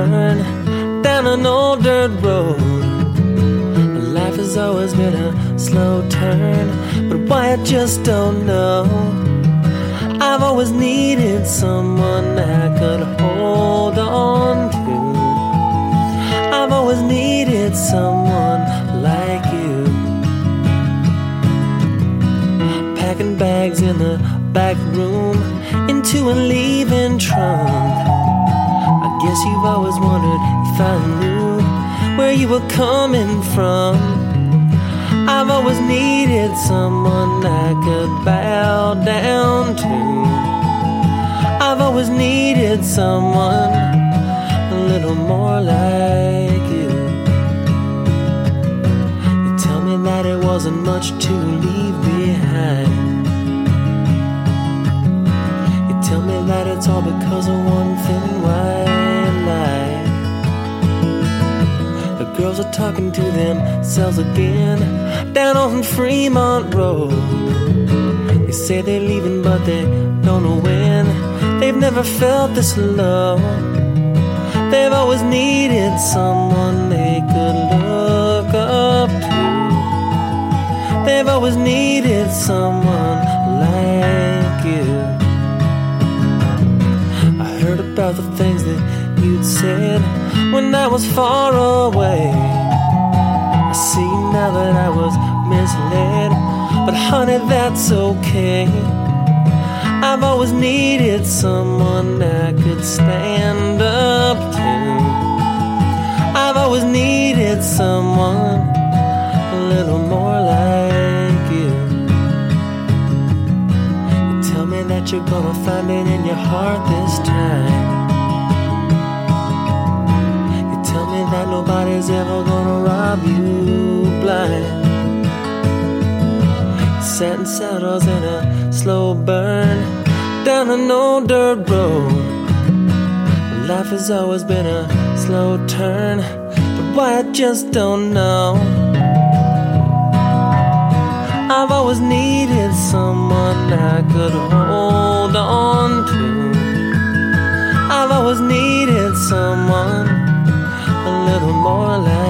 burn down an old dirt road. Life has always been a slow turn, but why I just don't know. I've always needed someone I could hold on to. I've always needed someone like you. Packing bags in the back room into a leaving trunk. I guess you've always wondered if I knew where you were coming from. I've always needed someone I could bow down to. I've always needed someone a little more like you. You tell me that it wasn't much to leave behind. You tell me that it's all because of one thin white lie. The girls are talking to themselves again down on Fremont Road. They say they're leaving but they don't know when. They've never felt this low. They've always needed someone they could look up to. They've always needed someone like you. I heard about the things that you'd said when I was far away. I see now that I was misled, but honey, that's okay. I've always needed someone I could stand up to. I've always needed someone a little more like you. You tell me that you're gonna find it in your heart this time. You tell me that nobody's ever gonna rob you blind. Satin saddles in a slow burn down an old dirt road. Life has always been a slow turn, but why I just don't know. I've always needed someone I could hold on to. I've always needed someone a little more like